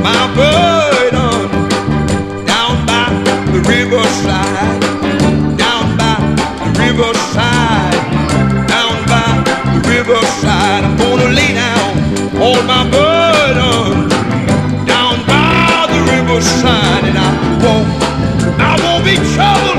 my burden down by the riverside, down by the riverside, down by the riverside. I'm gonna lay down all my burden down by the riverside, and I won't be troubled.